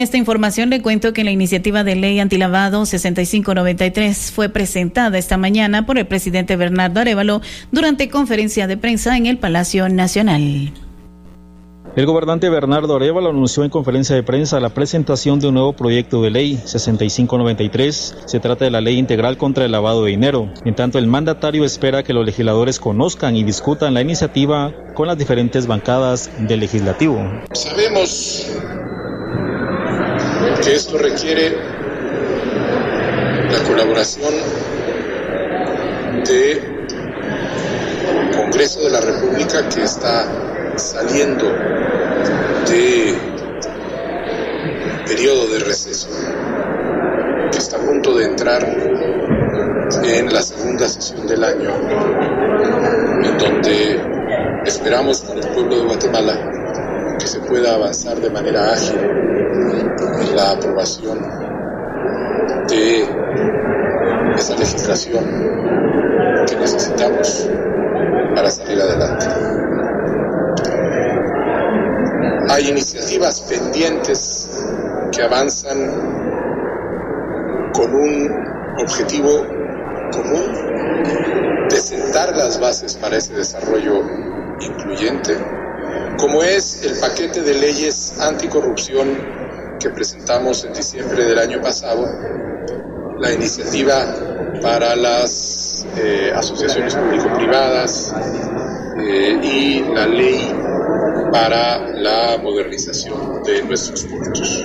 Esta información le cuento que la iniciativa de ley antilavado 6593 fue presentada esta mañana por el presidente Bernardo Arévalo durante conferencia de prensa en el Palacio Nacional. El gobernante Bernardo Arévalo anunció en conferencia de prensa la presentación de un nuevo proyecto de ley 6593. Se trata de la ley integral contra el lavado de dinero. En tanto, el mandatario espera que los legisladores conozcan y discutan la iniciativa con las diferentes bancadas del legislativo. Sabemos que esto requiere la colaboración del Congreso de la República, que está saliendo de periodo de receso, que está a punto de entrar en la segunda sesión del año, en donde esperamos con el pueblo de Guatemala que se pueda avanzar de manera ágil en la aprobación de esa legislación que necesitamos para salir adelante. Hay iniciativas pendientes que avanzan con un objetivo común de sentar las bases para ese desarrollo incluyente, como es el paquete de leyes anticorrupción que presentamos en diciembre del año pasado, la iniciativa para las asociaciones público-privadas y la ley para la modernización de nuestros puertos.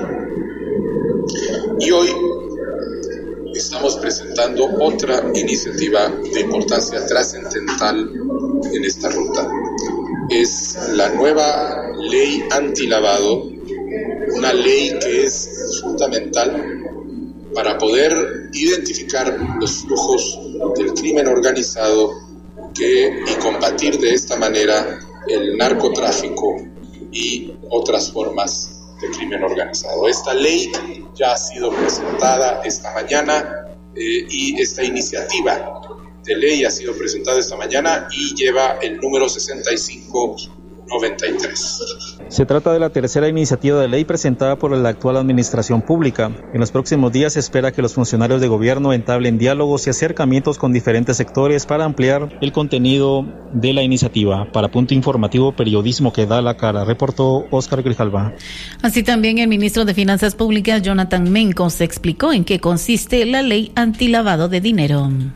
Y hoy estamos presentando otra iniciativa de importancia trascendental en esta ruta. Es la nueva ley antilavado, una ley que es fundamental para poder identificar los flujos del crimen organizado y combatir de esta manera el narcotráfico y otras formas de crimen organizado. Esta ley ya ha sido presentada esta mañana y esta iniciativa de ley ha sido presentada esta mañana y lleva el número 6593. Se trata de la tercera iniciativa de ley presentada por la actual administración pública. En los próximos días se espera que los funcionarios de gobierno entablen diálogos y acercamientos con diferentes sectores para ampliar el contenido de la iniciativa. Para Punto Informativo, periodismo que da la cara, reportó Óscar Grijalva. Así también el ministro de Finanzas Públicas, Jonathan Mencos, explicó en qué consiste la ley antilavado de dinero.